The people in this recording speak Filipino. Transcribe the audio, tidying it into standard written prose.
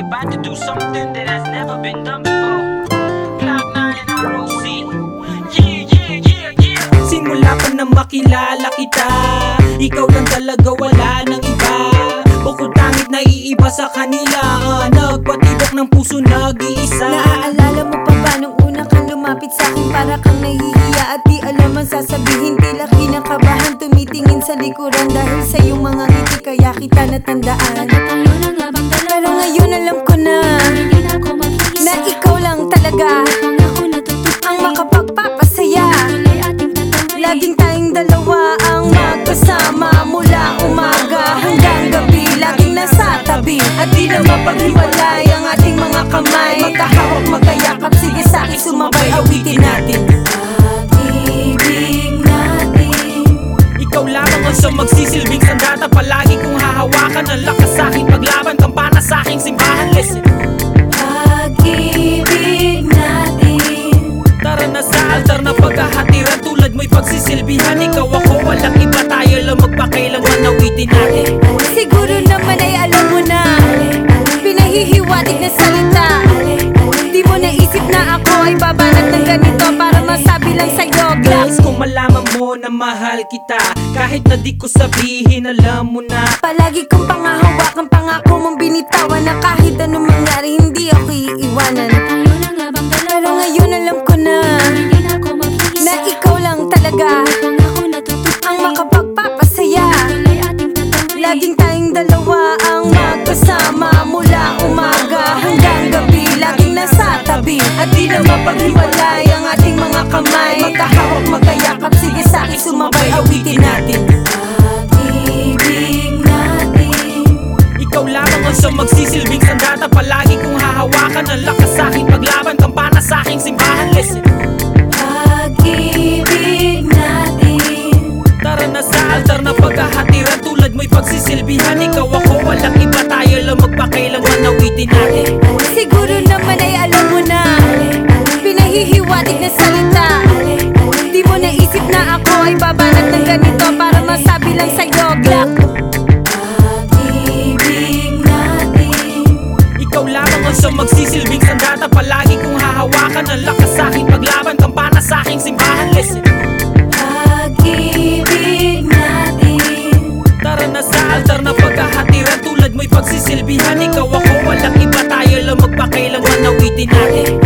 about to do something that has never been done before. Cloud9 and ROC. Yeah. Simula pa na makilala kita, ikaw lang talaga, wala nang iba. Bukod tangit na iiba sa kanila, nagpatibok ng puso nag-iisa. Naaalala mo pa ba nung una kang lumapit sa'kin? Para kang nahihiya at di alam ang sasabihin. Tila kinakabahan, tumitingin sa likuran dahil sa iyong mga ngiti, kaya kita natandaan. Pero ngayon alam ko na na ikaw lang talaga ang makapagpapasaya. Laging tayong dalawa ang magkasama, mula umaga hanggang gabi, laging nasa tabi. At di na mapaghiwalay ang ating mga kamay, magkahawak, magkayakap, sige sa'kin sumabay, awitin natin. Pag-ibig natin, Ikaw lamang ang siyang magsisilbing sandata, palagi kong hahawakan ang lakas sa'king paglaban, kampana sa'king simbahan. Listen, pag-ibig natin, tara na sa altar na paghahatiran, tulad mo'y pagsisilbihan. Ikaw ako, walang iba, tayo lang magpakailanman, awitin natin. siguro naman ay alam mo na pinahihiwatig na salita. Di mo naisip na ako ay babanat ng ganito para masabi lang sa'yo, Guys, kung malaman mo na mahal kita, kahit na di ko sabihin, alam mo na. palagi kong pangahawakan, pangako mong binitawan na kahit anong mangyari hindi ako iiwanan. Pero ngayon alam ko na na ikaw lang talaga ang makapagpapasaya. Laging tayong dalawa ang magkasama, mula umaga hanggang gabi, laging nasa tabi. At di na mapaghiwalay ang ating mga kamay, magkahawak, magkayakap, sige sa'kin sumabay, awitin natin. Pag-ibig natin, Ikaw lamang ang siyang magsisilbing sandata, palagi kong hahawakan ang lakas sa'king paglaban, kampana sa'king simbahan. Listen, pag-ibig natin, tara na sa altar na paghahatiran, tulad mo'y pagsisilbihan. Ikaw ako, walang iba, tayo lang magpakailanman, awitin natin. siguro naman ay alam mo na pinahihiwatig na salita. Di mo naisip na ako ay babanat ng ganito para masabi lang sa'yo, Glock. Pag-ibig natin, Ikaw lamang ang siyang magsisilbing sandata, palagi kong hahawakan ang lakas sa'king paglaban, kampana sa'king simbahan. Listen, pag-ibig natin, tara na sa altar na paghahatiran, tulad mo'y pagsisilbihan. Ikaw ako, walang iba, tayo lang magpakailanman, awitin natin.